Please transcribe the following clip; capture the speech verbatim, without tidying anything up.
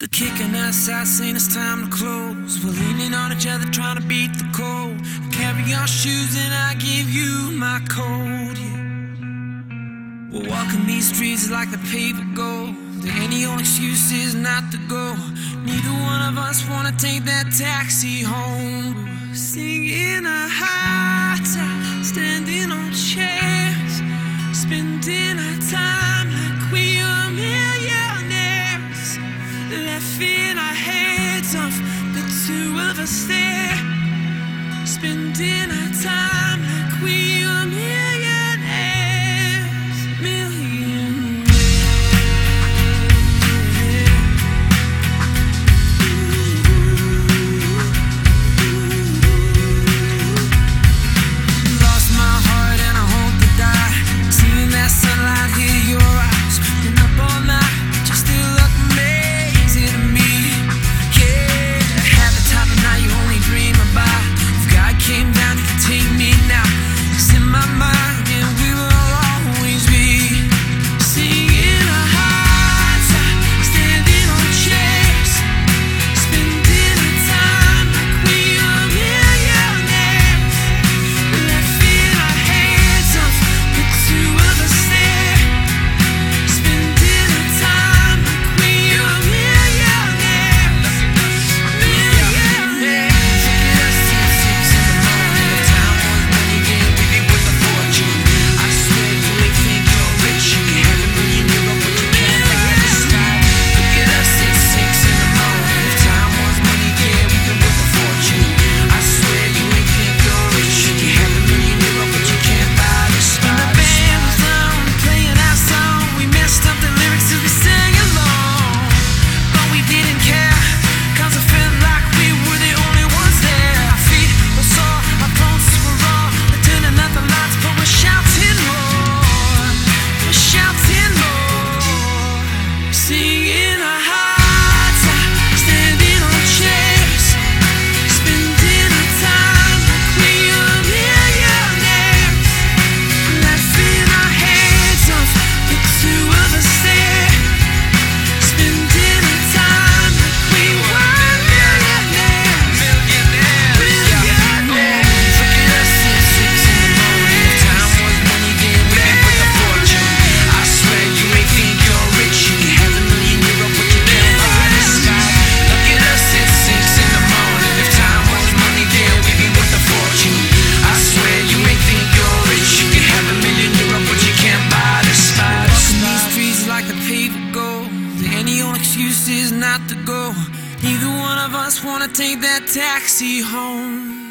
They're kicking us out, saying it's time to close. We're leaning on each other, trying to beat the cold. Carry your shoes and I give you my coat, yeah. We're walking these streets like the paved gold. The any old excuse is not to go. Neither one of us wanna take that taxi home. We're singing a high time, standing on chairs, spending our time like we are millionaires. Laughing our heads off, the two of us there, spending our time like we are millionaires. Millionaires. Lost my heart and I hope to die. Seeing that sunlight hit your eyes. Been up all night, but you still look amazing to me. Yeah, half the time of night you only dream about. If God came down, he could take me now. It's in my mind and we will always be singing a high time, standing on chairs, spending our time like we are millionaires. Laughing our heads off, the two of us there, spending our time like we are millionaires. Millionaires. Excuses not to go. Neither one of us wanna take that taxi home.